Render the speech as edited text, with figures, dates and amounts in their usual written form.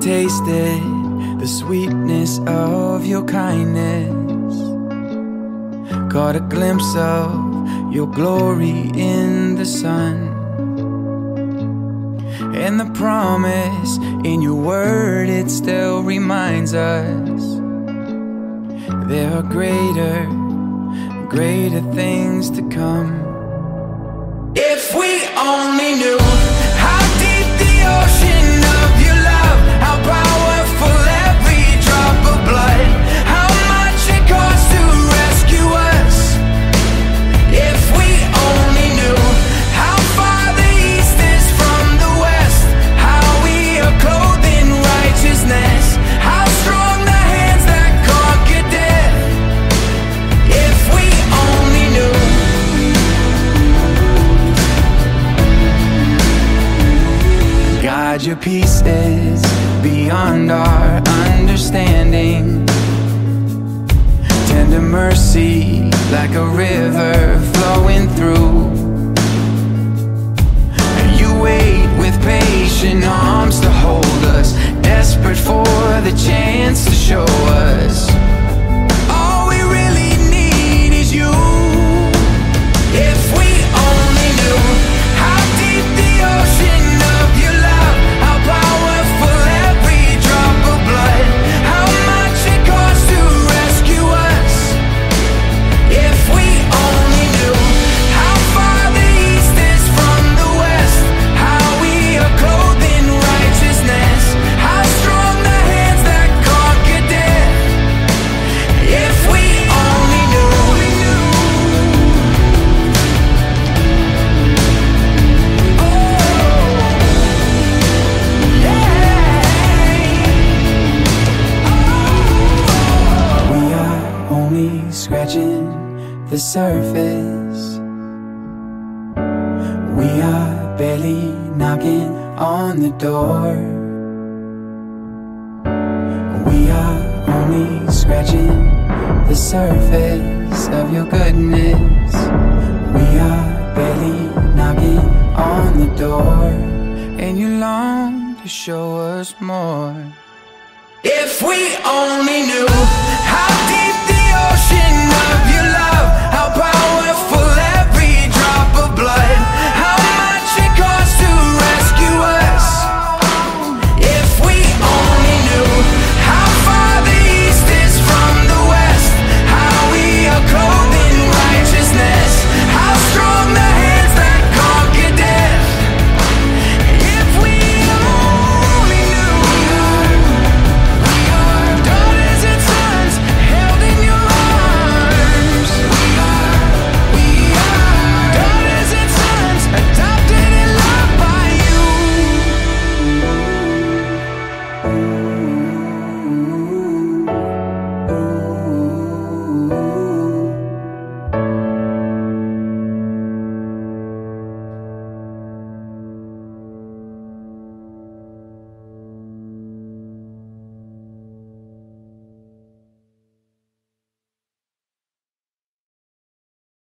tasted the sweetness of your kindness, caught a glimpse of your glory in the sun, and the promise in your word, it still reminds us there are greater things to come. If we only knew how deep the ocean of your love, how powerful every drop of blood, how much it costs to rescue us. If we only knew how far the east is from the west, how we are clothed in righteousness, how strong the hands that conquer death. If we only knew. God, your peace is beyond our understanding. Tender mercy like a river flowing through. And you wait with patient arms to hold us, desperate for the chance to show us all we really need is you. If we only knew how deep the ocean of your love, how powerful every drop of blood, how much it costs to rescue us. If we only knew how far the east is from the west, how we are clothed in righteousness, how strong the hands that conquer death. If we only knew. We are only scratching the surface. We are barely knocking on the door. We are only scratching the surface of your goodness. We are barely knocking on the door, and you long to show us more. If we only knew